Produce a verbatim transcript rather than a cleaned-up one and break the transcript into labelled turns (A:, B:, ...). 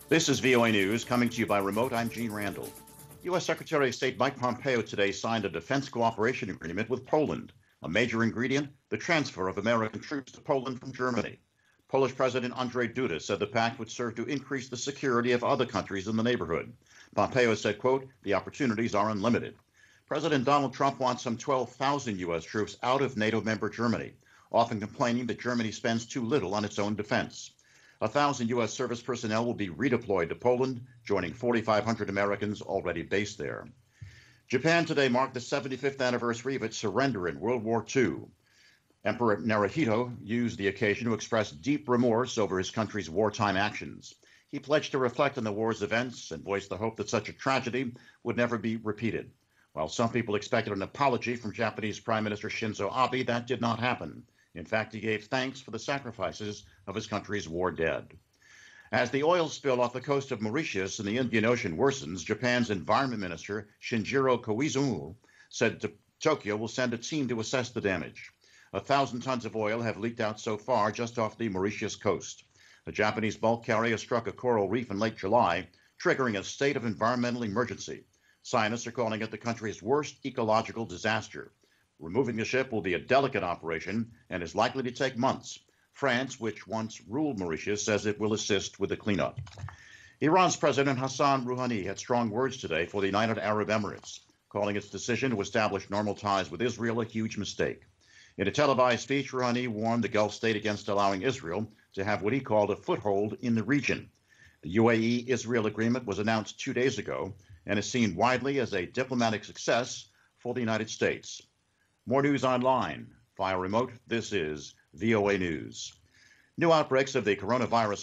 A: This is V O A News coming to you by remote. I'm Gene Randall. U S. Secretary of State Mike Pompeo today signed a defense cooperation agreement with Poland. A major ingredient, the transfer of American troops to Poland from Germany. Polish President Andrzej Duda said the pact would serve to increase the security of other countries in the neighborhood. Pompeo said, quote, the opportunities are unlimited. President Donald Trump wants some twelve thousand U S troops out of NATO member Germany, often complaining that Germany spends too little on its own defense. A thousand U S service personnel will be redeployed to Poland, joining forty-five hundred Americans already based there. Japan today marked the seventy-fifth anniversary of its surrender in World War Two. Emperor Naruhito used the occasion to express deep remorse over his country's wartime actions. He pledged to reflect on the war's events and voiced the hope that such a tragedy would never be repeated. While some people expected an apology from Japanese Prime Minister Shinzo Abe, that did not happen. In fact, he gave thanks for the sacrifices of his country's war dead. As the oil spill off the coast of Mauritius in the Indian Ocean worsens, Japan's Environment Minister Shinjiro Koizumi said to Tokyo will send a team to assess the damage. A thousand tons of oil have leaked out so far just off the Mauritius coast. A Japanese bulk carrier struck a coral reef in late July, triggering a state of environmental emergency. Scientists are calling it the country's worst ecological disaster. Removing the ship will be a delicate operation and is likely to take months. France, which once ruled Mauritius, says it will assist with the cleanup. Iran's President Hassan Rouhani had strong words today for the United Arab Emirates, calling its decision to establish normal ties with Israel a huge mistake. In a televised speech, Rouhani warned the Gulf state against allowing Israel to have what he called a foothold in the region. The U A E-Israel agreement was announced two days ago and is seen widely as a diplomatic success for the United States. More news online. Via remote, this is V O A News. New outbreaks of the coronavirus